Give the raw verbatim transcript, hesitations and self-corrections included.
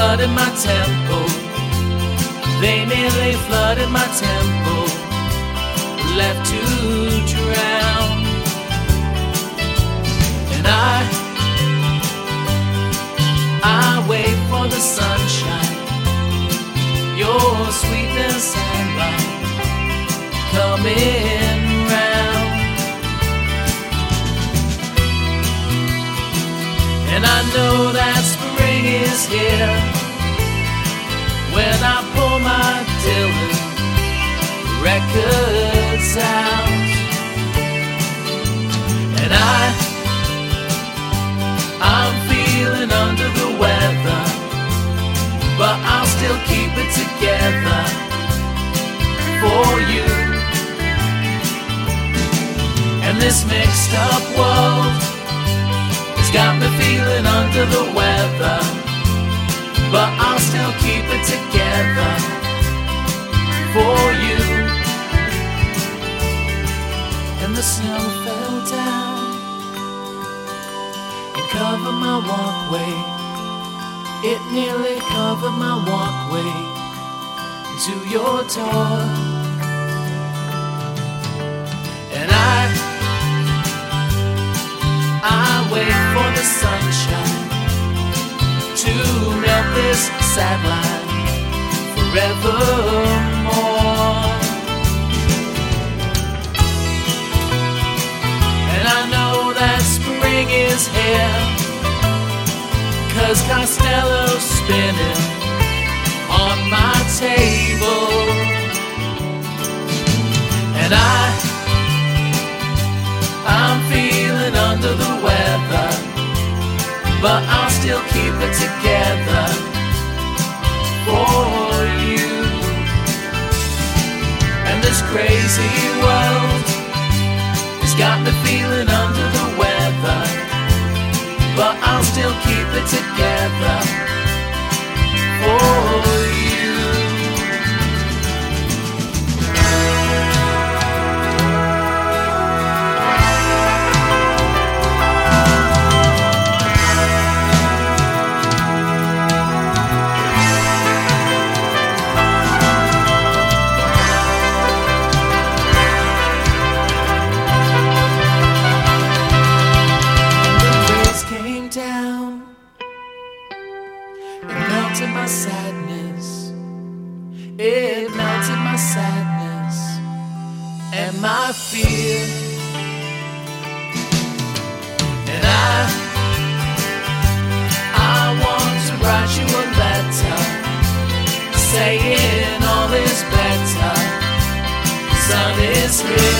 flooded my temple. They nearly flooded my temple, left to drown. And I, I wait for the sunshine, your sweetness and light coming round. And I know that spring is here when I pull my Dylan records out. And I, I'm feeling under the weather, but I'll still keep it together for you. And this mixed up world has got me feeling under the weather, but I'll still keep it together for you. And the snow fell down and covered my walkway. It nearly covered my walkway to your door. And I, I wait for the sunshine to melt this sad line forevermore. And I know that spring is here, 'cause Costello's spinning on my table. And I, I'm feeling under the weather, but I'll still keep it together for you. And this crazy world has got me feeling under the weather, but I'll still keep it together for you. My sadness, it melted my sadness and my fear. And I, I want to write you a letter saying all is better, sun is here.